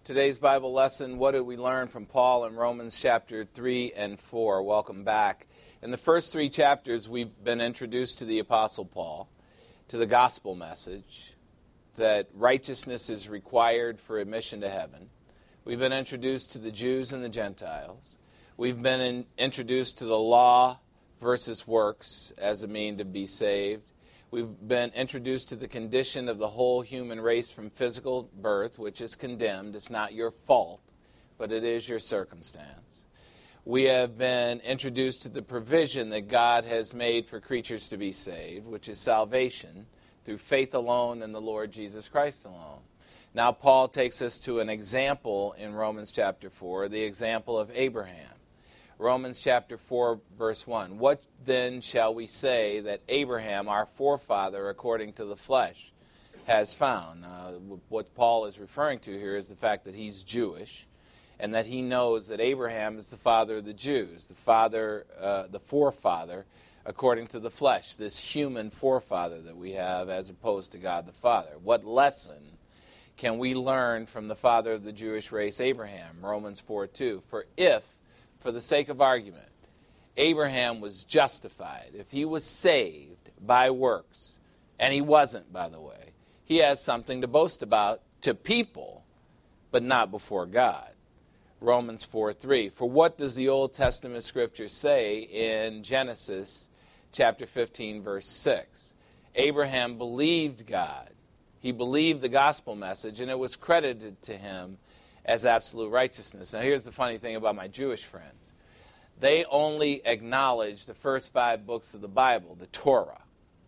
Today's Bible lesson, what did we learn from Paul in Romans chapter 3 and 4? Welcome back. In the first 3 chapters, we've been introduced to the Apostle Paul, to the gospel message, that righteousness is required for admission to heaven. We've been introduced to the Jews and the Gentiles. We've been introduced to the law versus works as a mean to be saved. We've been introduced to the condition of the whole human race from physical birth, which is condemned. It's not your fault, but it is your circumstance. We have been introduced to the provision that God has made for creatures to be saved, which is salvation through faith alone in the Lord Jesus Christ alone. Now Paul takes us to an example in Romans chapter 4, the example of Abraham. Romans chapter 4, verse 1. What then shall we say that Abraham, our forefather, according to the flesh, has found? What Paul is referring to here is the fact that he's Jewish, and that he knows that Abraham is the father of the Jews, the forefather, according to the flesh, this human forefather that we have as opposed to God the Father. What lesson can we learn from the father of the Jewish race, Abraham? Romans 4:2. For the sake of argument, Abraham was justified, if he was saved by works, and he wasn't, by the way, he has something to boast about to people, but not before God. Romans 4:3. For what does the Old Testament Scripture say in Genesis chapter 15, verse 6? Abraham believed God. He believed the gospel message, and it was credited to him as absolute righteousness. Now here's the funny thing about my Jewish friends. They only acknowledge the first 5 books of the Bible, the Torah.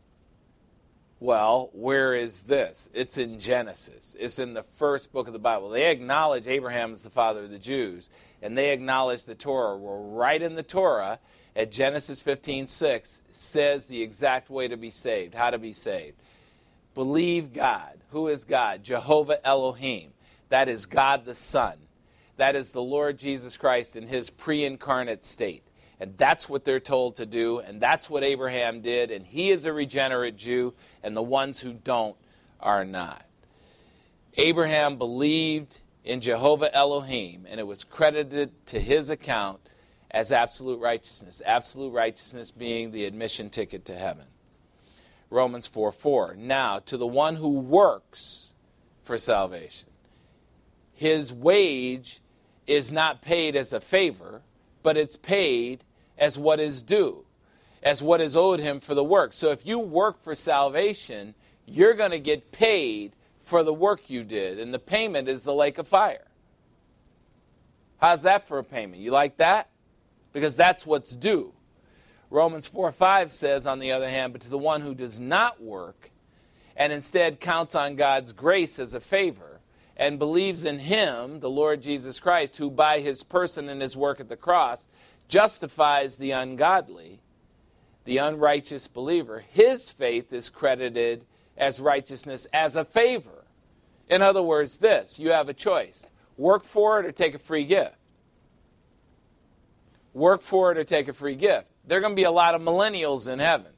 Well, where is this? It's in Genesis. It's in the first book of the Bible. They acknowledge Abraham as the father of the Jews, and they acknowledge the Torah. Well, right in the Torah, at Genesis 15:6, says the exact way to be saved, how to be saved. Believe God. Who is God? Jehovah Elohim. That is God the Son. That is the Lord Jesus Christ in his pre-incarnate state. And that's what they're told to do, and that's what Abraham did, and he is a regenerate Jew, and the ones who don't are not. Abraham believed in Jehovah Elohim, and it was credited to his account as absolute righteousness being the admission ticket to heaven. Romans 4:4. Now, to the one who works for salvation, his wage is not paid as a favor, but it's paid as what is due, as what is owed him for the work. So if you work for salvation, you're going to get paid for the work you did, and the payment is the lake of fire. How's that for a payment? You like that? Because that's what's due. Romans 4:5 says, on the other hand, but to the one who does not work and instead counts on God's grace as a favor, and believes in him, the Lord Jesus Christ, who by his person and his work at the cross justifies the ungodly, the unrighteous believer, his faith is credited as righteousness as a favor. In other words, this, you have a choice. Work for it or take a free gift. Work for it or take a free gift. There are going to be a lot of millennials in heaven.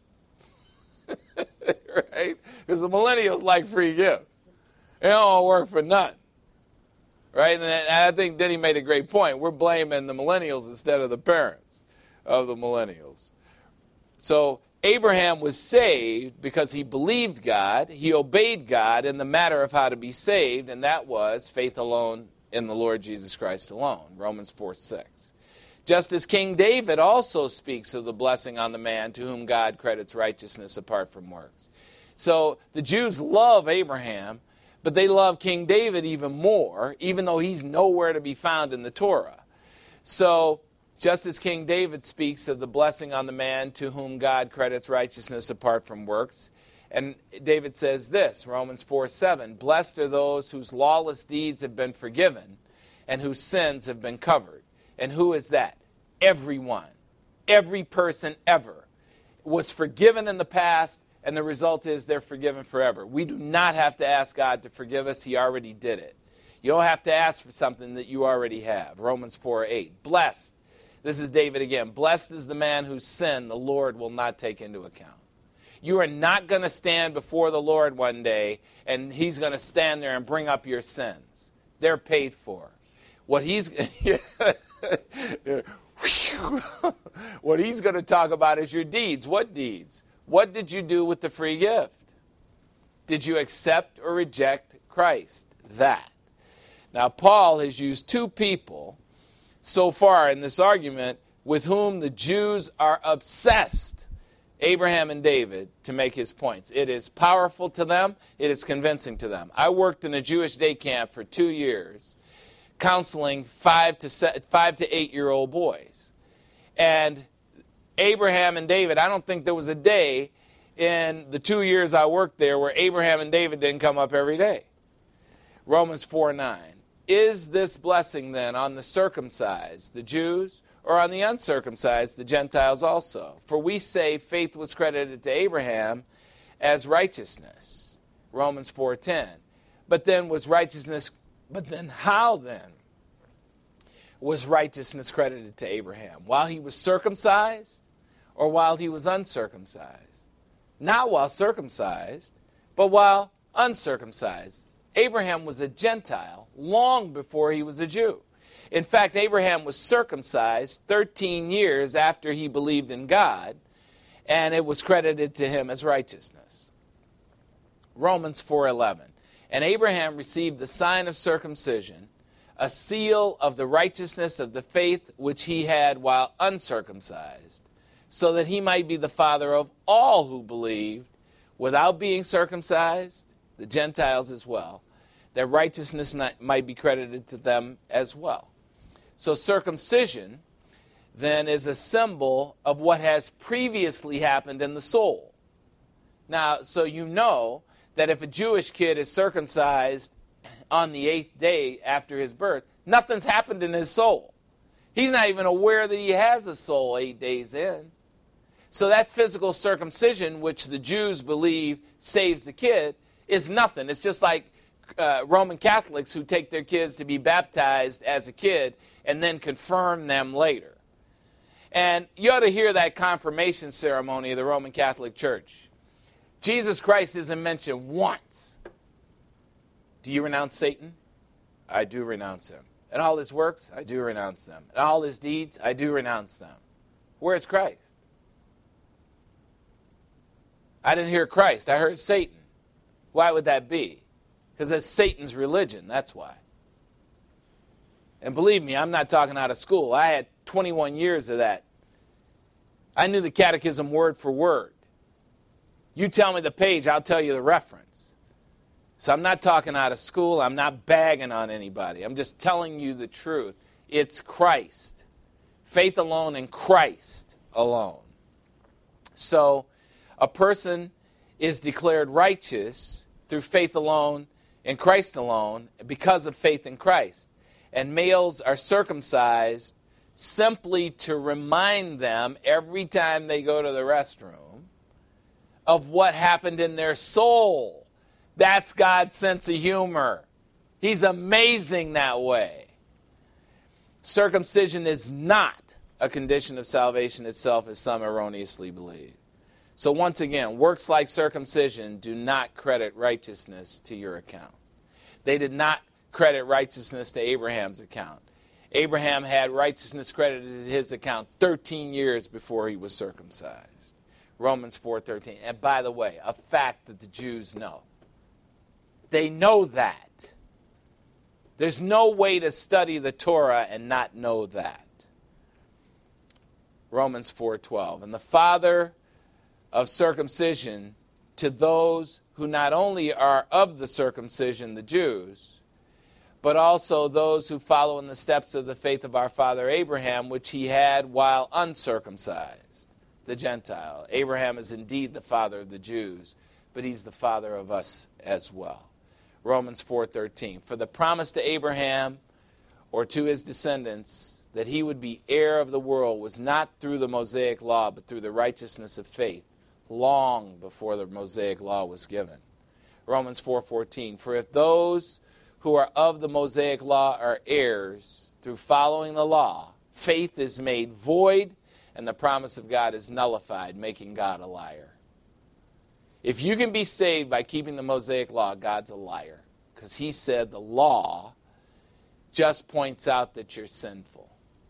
Right? Because the millennials like free gifts. They don't work for nothing. Right? And I think Denny made a great point. We're blaming the millennials instead of the parents of the millennials. So Abraham was saved because he believed God. He obeyed God in the matter of how to be saved, and that was faith alone in the Lord Jesus Christ alone. Romans 4:6. Just as King David also speaks of the blessing on the man to whom God credits righteousness apart from works. So the Jews love Abraham, but they love King David even more, even though he's nowhere to be found in the Torah. So just as King David speaks of the blessing on the man to whom God credits righteousness apart from works, and David says this, Romans 4:7, blessed are those whose lawless deeds have been forgiven and whose sins have been covered. And who is that? Everyone. Every person ever was forgiven in the past, and the result is they're forgiven forever. We do not have to ask God to forgive us. He already did it. You don't have to ask for something that you already have. Romans 4:8. Blessed. This is David again. Blessed is the man whose sin the Lord will not take into account. You are not going to stand before the Lord one day, and he's going to stand there and bring up your sins. They're paid for. What he's what he's going to talk about is your deeds. What deeds? What did you do with the free gift? Did you accept or reject Christ? That. Now, Paul has used two people so far in this argument with whom the Jews are obsessed, Abraham and David, to make his points. It is powerful to them. It is convincing to them. I worked in a Jewish day camp for 2 years, counseling 5 to 8-year-old boys. And Abraham and David, I don't think there was a day in the 2 years I worked there where Abraham and David didn't come up every day. Romans 4:9. Is this blessing then on the circumcised, the Jews, or on the uncircumcised, the Gentiles also? For we say faith was credited to Abraham as righteousness. Romans 4:10. But then how then was righteousness credited to Abraham? While he was circumcised or while he was uncircumcised? Not while circumcised, but while uncircumcised. Abraham was a Gentile long before he was a Jew. In fact, Abraham was circumcised 13 years after he believed in God, and it was credited to him as righteousness. Romans 4:11. And Abraham received the sign of circumcision, a seal of the righteousness of the faith which he had while uncircumcised, so that he might be the father of all who believed, without being circumcised, the Gentiles as well, that righteousness might be credited to them as well. So circumcision then is a symbol of what has previously happened in the soul. Now, so you know that if a Jewish kid is circumcised on the 8th day after his birth, nothing's happened in his soul. He's not even aware that he has a soul 8 days in. So that physical circumcision, which the Jews believe saves the kid, is nothing. It's just like Roman Catholics who take their kids to be baptized as a kid and then confirm them later. And you ought to hear that confirmation ceremony of the Roman Catholic Church. Jesus Christ isn't mentioned once. Do you renounce Satan? I do renounce him. And all his works? I do renounce them. And all his deeds? I do renounce them. Where's Christ? I didn't hear Christ. I heard Satan. Why would that be? Because that's Satan's religion. That's why. And believe me, I'm not talking out of school. I had 21 years of that. I knew the catechism word for word. You tell me the page, I'll tell you the reference. So I'm not talking out of school. I'm not bagging on anybody. I'm just telling you the truth. It's Christ. Faith alone in Christ alone. So a person is declared righteous through faith alone in Christ alone because of faith in Christ. And males are circumcised simply to remind them every time they go to the restroom of what happened in their soul. That's God's sense of humor. He's amazing that way. Circumcision is not a condition of salvation itself, as some erroneously believe. So once again, works like circumcision do not credit righteousness to your account. They did not credit righteousness to Abraham's account. Abraham had righteousness credited to his account 13 years before he was circumcised. Romans 4:13. And by the way, a fact that the Jews know. They know that. There's no way to study the Torah and not know that. Romans 4:12. And the father of circumcision to those who not only are of the circumcision, the Jews, but also those who follow in the steps of the faith of our father Abraham, which he had while uncircumcised, the Gentile. Abraham is indeed the father of the Jews, but he's the father of us as well. Romans 4:13. For the promise to Abraham or to his descendants that he would be heir of the world was not through the Mosaic law, but through the righteousness of faith, long before the Mosaic law was given. Romans 4:14. For if those who are of the Mosaic law are heirs through following the law, faith is made void and the promise of God is nullified, making God a liar. If you can be saved by keeping the Mosaic law, God's a liar. Because he said the law just points out that you're sinful.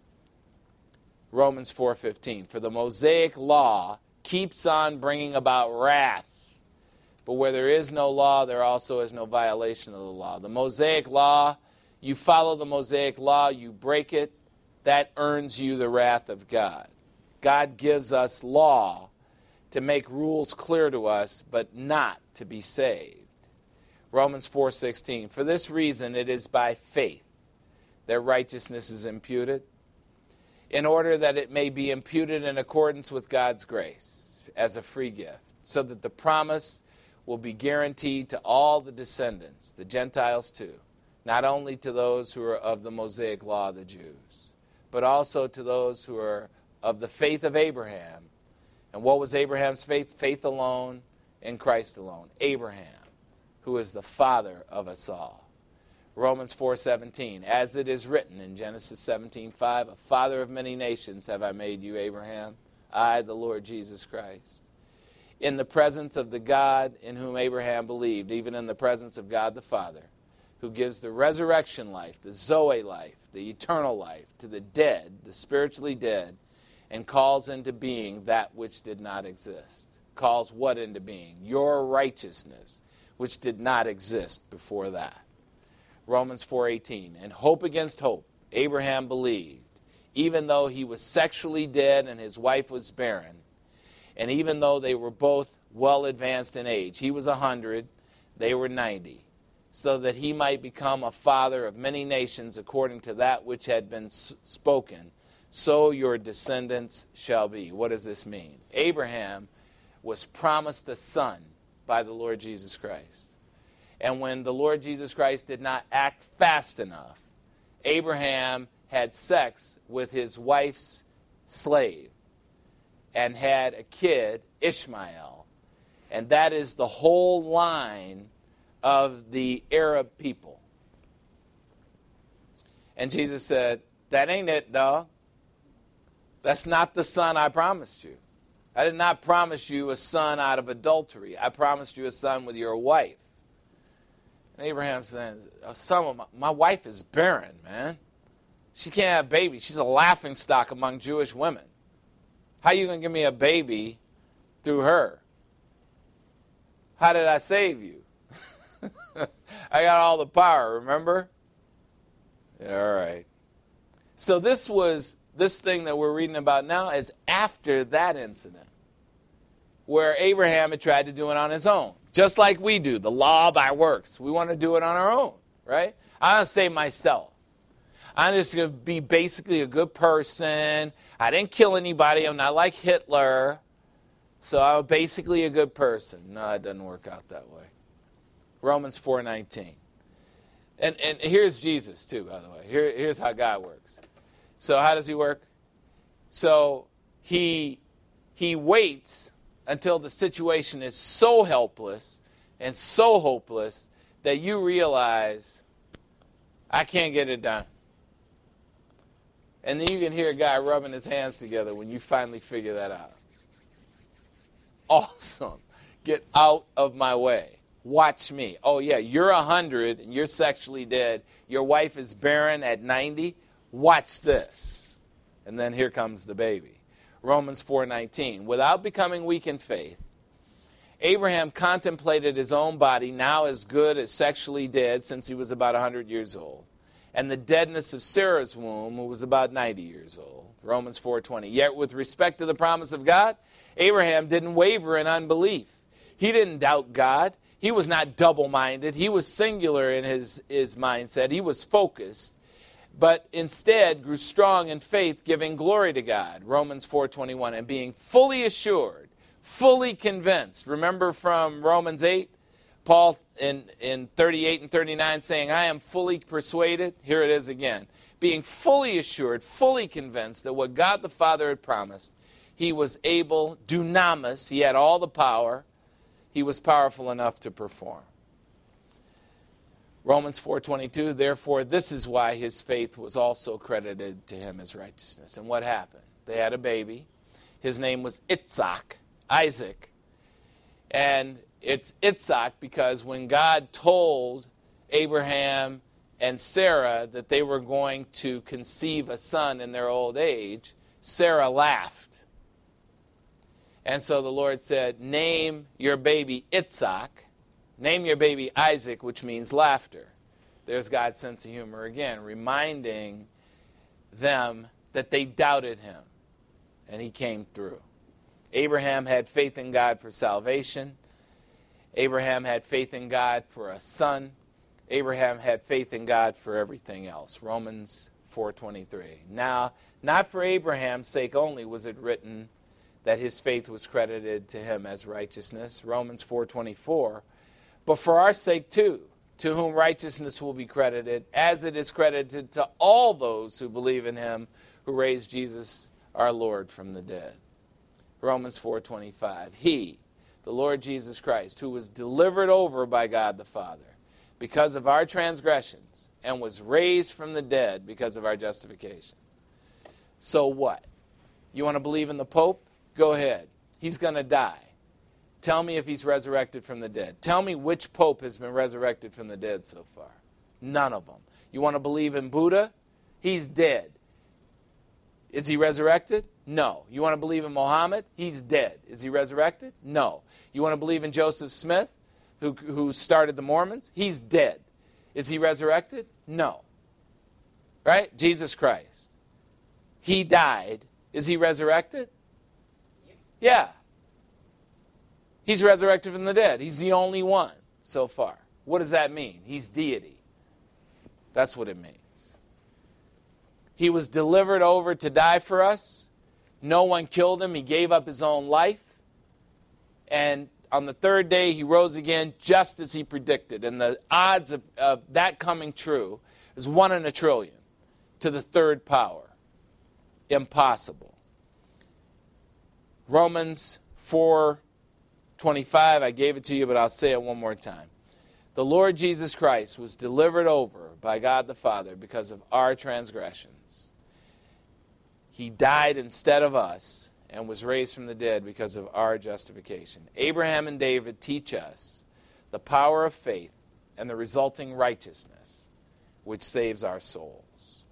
Romans 4:15, for the Mosaic law keeps on bringing about wrath. But where there is no law, there also is no violation of the law. The Mosaic law, you follow the Mosaic law, you break it, that earns you the wrath of God. God gives us law to make rules clear to us, but not to be saved. Romans 4:16, for this reason it is by faith that righteousness is imputed, in order that it may be imputed in accordance with God's grace as a free gift, so that the promise will be guaranteed to all the descendants, the Gentiles too, not only to those who are of the Mosaic law, the Jews, but also to those who are of the faith of Abraham. And what was Abraham's faith? Faith alone in Christ alone. Abraham, who is the father of us all. Romans 4:17, as it is written in Genesis 17:5, a father of many nations have I made you, Abraham, I, the Lord Jesus Christ. In the presence of the God in whom Abraham believed, even in the presence of God the Father, who gives the resurrection life, the Zoe life, the eternal life to the dead, the spiritually dead, and calls into being that which did not exist. Calls what into being? Your righteousness, which did not exist before that. Romans 4:18, and hope against hope, Abraham believed, even though he was sexually dead and his wife was barren, and even though they were both well advanced in age, he was 100, they were 90, so that he might become a father of many nations according to that which had been spoken, so your descendants shall be. What does this mean? Abraham was promised a son by the Lord Jesus Christ. And when the Lord Jesus Christ did not act fast enough, Abraham had sex with his wife's slave and had a kid, Ishmael. And that is the whole line of the Arab people. And Jesus said, that ain't it, dog. That's not the son I promised you. I did not promise you a son out of adultery. I promised you a son with your wife. And Abraham says, my wife is barren, man. She can't have babies. She's a laughingstock among Jewish women. How are you going to give me a baby through her? How did I save you? I got all the power, remember? Yeah, all right. So this thing that we're reading about now is after that incident, where Abraham had tried to do it on his own. Just like we do, the law by works. We want to do it on our own, right? I want to save myself. I'm just going to be basically a good person. I didn't kill anybody. I'm not like Hitler. So I'm basically a good person. No, it doesn't work out that way. Romans 4:19. And here's Jesus, too, by the way. Here's how God works. So how does he work? So he waits until the situation is so helpless and so hopeless that you realize, I can't get it done. And then you can hear a guy rubbing his hands together when you finally figure that out. Awesome. Get out of my way. Watch me. Oh, yeah, you're 100 and you're sexually dead. Your wife is barren at 90. Watch this. And then here comes the baby. Romans 4:19. Without becoming weak in faith, Abraham contemplated his own body, now as good as sexually dead since he was about 100 years old, and the deadness of Sarah's womb, who was about 90 years old. Romans 4:20. Yet with respect to the promise of God, Abraham didn't waver in unbelief. He didn't doubt God. He was not double-minded. He was singular in his mindset. He was focused, but instead grew strong in faith, giving glory to God. Romans 4:21, and being fully assured, fully convinced. Remember from Romans 8, Paul in 38 and 39 saying, I am fully persuaded. Here it is again. Being fully assured, fully convinced that what God the Father had promised, he was able, dunamis, he had all the power, he was powerful enough to perform. Romans 4:22, therefore this is why his faith was also credited to him as righteousness. And what happened? They had a baby. His name was Isaac. And it's Isaac because when God told Abraham and Sarah that they were going to conceive a son in their old age, Sarah laughed. And so the Lord said, name your baby Itzhak, name your baby Isaac, which means laughter. There's God's sense of humor again, reminding them that they doubted him, and he came through. Abraham had faith in God for salvation. Abraham had faith in God for a son. Abraham had faith in God for everything else. Romans 4:23. Now, not for Abraham's sake only was it written that his faith was credited to him as righteousness, Romans 4:24, but for our sake too, to whom righteousness will be credited, as it is credited to all those who believe in him who raised Jesus our Lord from the dead. Romans 4:25. He, the Lord Jesus Christ, who was delivered over by God the Father because of our transgressions and was raised from the dead because of our justification. So what? You want to believe in the Pope? Go ahead. He's going to die. Tell me if he's resurrected from the dead. Tell me which Pope has been resurrected from the dead so far. None of them. You want to believe in Buddha? He's dead. Is he resurrected? No. You want to believe in Muhammad? He's dead. Is he resurrected? No. You want to believe in Joseph Smith, who started the Mormons? He's dead. Is he resurrected? No. Right? Jesus Christ. He died. Is he resurrected? Yeah. He's resurrected from the dead. He's the only one so far. What does that mean? He's deity. That's what it means. He was delivered over to die for us. No one killed him. He gave up his own life. And on the third day, he rose again just as he predicted. And the odds of that coming true is 1 in a trillion to the third power. Impossible. Romans 4:25, I gave it to you, but I'll say it one more time. The Lord Jesus Christ was delivered over by God the Father because of our transgressions. He died instead of us and was raised from the dead because of our justification. Abraham and David teach us the power of faith and the resulting righteousness which saves our souls.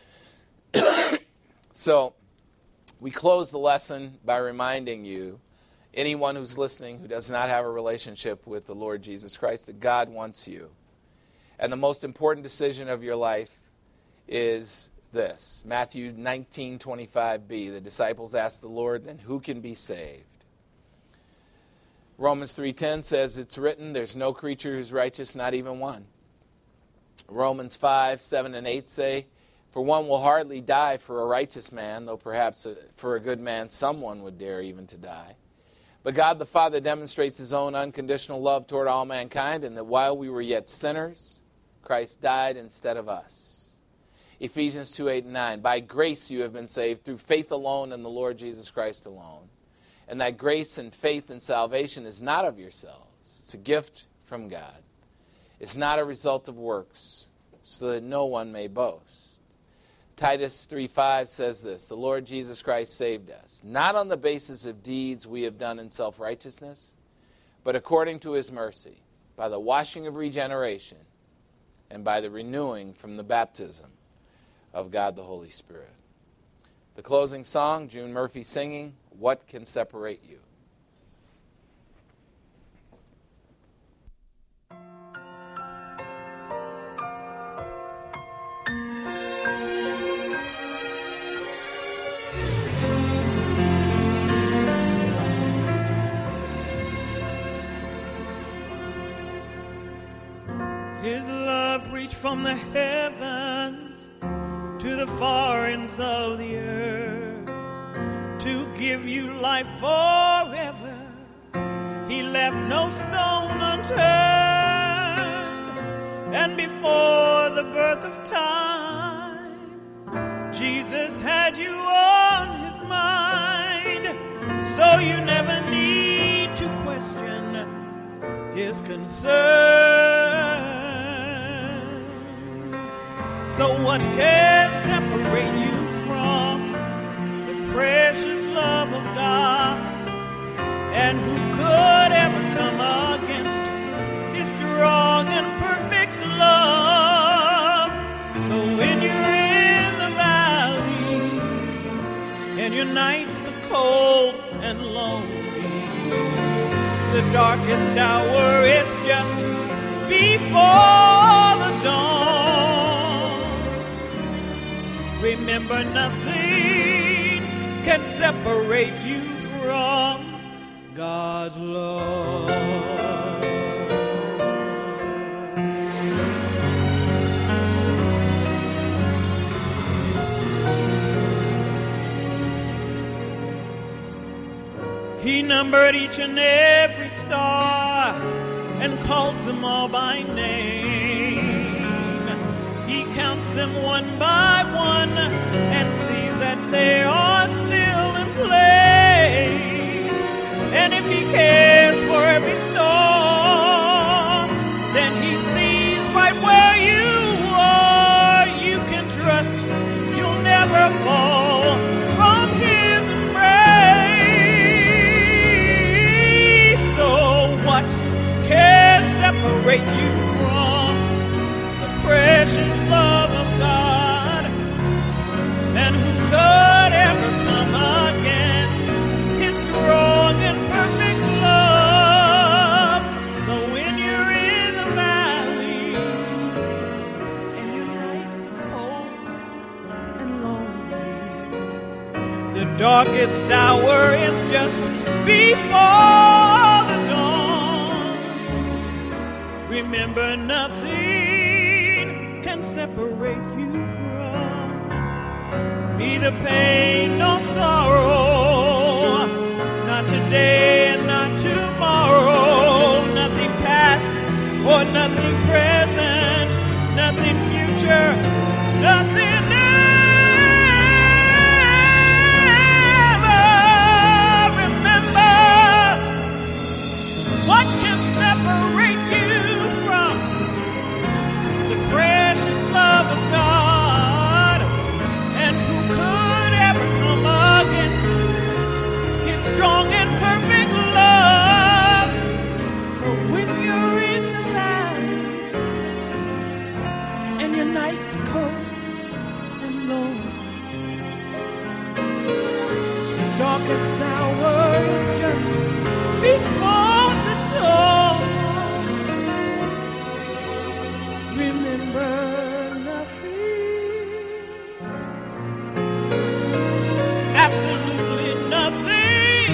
So, we close the lesson by reminding you, anyone who's listening who does not have a relationship with the Lord Jesus Christ, that God wants you. And the most important decision of your life is this. Matthew 19:25b. The disciples asked the Lord, then who can be saved? Romans 3:10 says it's written, there's no creature who's righteous, not even one. Romans 5:7 and 8 say, for one will hardly die for a righteous man, though perhaps for a good man someone would dare even to die. But God the Father demonstrates his own unconditional love toward all mankind, and that while we were yet sinners, Christ died instead of us. Ephesians 2:8 and 9. By grace you have been saved through faith alone in the Lord Jesus Christ alone. And that grace and faith and salvation is not of yourselves. It's a gift from God. It's not a result of works, so that no one may boast. Titus 3:5 says this, the Lord Jesus Christ saved us, not on the basis of deeds we have done in self-righteousness, but according to his mercy, by the washing of regeneration, and by the renewing from the baptism of God the Holy Spirit. The closing song, June Murphy singing, What Can Separate You? His love reached from the heavens to the far ends of the earth to give you life forever. He left no stone unturned, and before the birth of time, Jesus had you on his mind, so you never need to question his concern. So what can separate you from the precious love of God? And who could ever come against his strong and perfect love? darkest hour is just before the dawn. Remember, nothing can separate you from God's love. He numbered each and every star and calls them all by name. He counts them one by one and sees that they are still in place. And if he cares for every storm, then he sees right where you are. You can trust you'll never fall from his embrace. So what can separate you from the precious love of God? And who could ever come against his strong and perfect love? So when you're in the valley and your nights are cold and lonely, the darkest hour is just before the dawn. Remember, nothing can separate you from neither pain nor sorrow, not today and not tomorrow, nothing past or nothing present, nothing future, nothing ever. Remember, what can separate you from the precious love of God? And who could ever come against his strong and perfect love? So when you're in the valley and your nights are cold and lonely, the darkest hour is just before the dawn. Remember, nothing, absolutely nothing.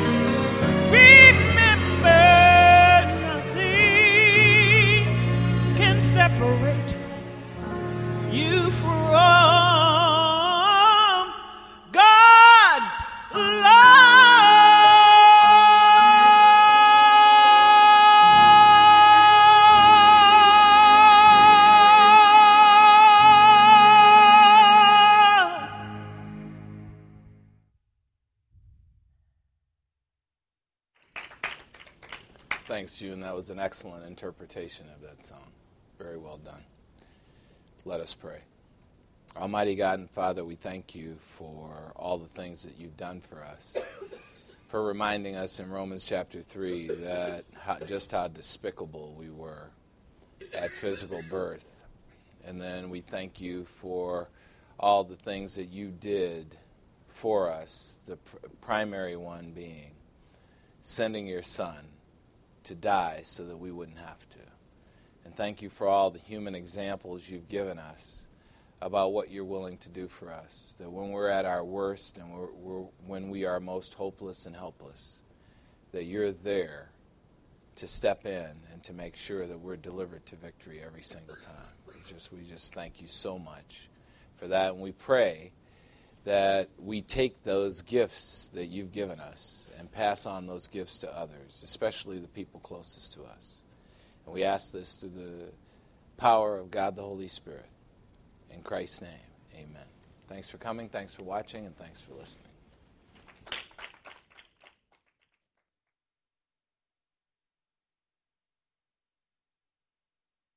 Remember, nothing can separate you from God's love. Thanks, June. That was an excellent interpretation of that song. Very well done. Let us pray. Almighty God and Father, we thank you for all the things that you've done for us, for reminding us in Romans chapter 3 that just how despicable we were at physical birth. And then we thank you for all the things that you did for us, the primary one being sending your Son to die so that we wouldn't have to. And thank you for all the human examples you've given us about what you're willing to do for us, that when we're at our worst and when we are most hopeless and helpless, that you're there to step in and to make sure that we're delivered to victory every single time. We just thank you so much for that, and we pray that we take those gifts that you've given us and pass on those gifts to others, especially the people closest to us. And we ask this through the power of God the Holy Spirit. In Christ's name, amen. Thanks for coming, thanks for watching, and thanks for listening.